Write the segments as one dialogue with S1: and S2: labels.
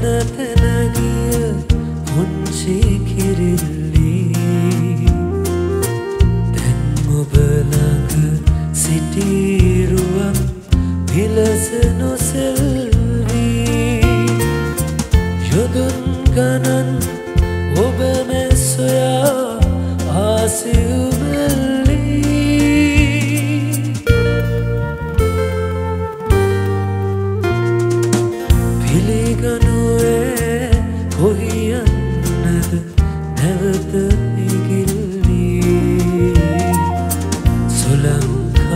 S1: තැනගිය පුංචි කිරිල්ලි දැන් ඔබ ළඟ සිටිරුවක් විලස නොසෙල්වී යොදුන් ගණන් ඔබ මැස් සොයා ආසිව්මැල්ලි පිළිගනුවේ කොහි යන්නද නැවත ඉගිල්ලි සුළං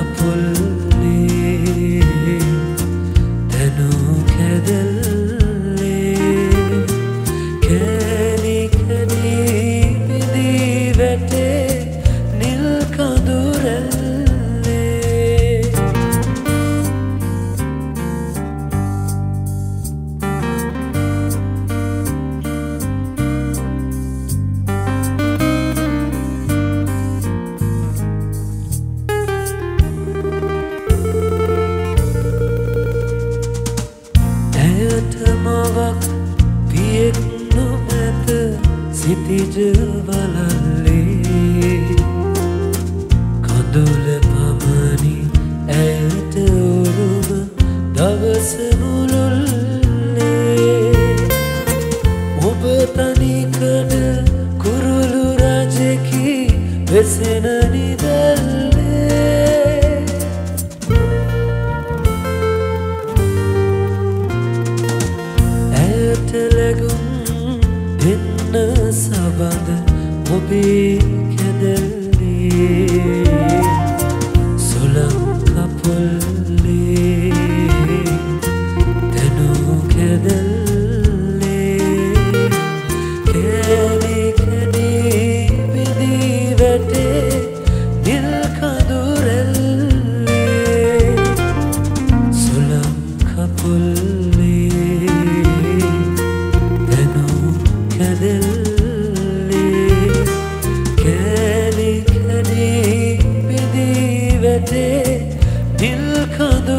S1: කපොල්ලේ තැනූ කැදල්ලේ කැලි කැඩී පිදී වැටේ නිල් කඳුරැල්ලේ මවක් පියෙක් නොමැත සිතිජ වලල්ලේ කඳුල පමණි ඇයට උරුම දවස මුළුල්ලේ ඔබ තනිකඩ කුරුළු රජෙකි වෙසෙන නිදැල්ලේ ලැගුම් දෙන්න සබඳ ඔබේ කැදල්ලේ සුළං කපොල්ලේ තැනූ කැදල්ලේ කැලි කැඩී පිදී වැටේ නිල් කඳුරැල්ලේ සුළං කපොල්ලේ කැලි කැඩී පිදී වැටේ නිල් කඳු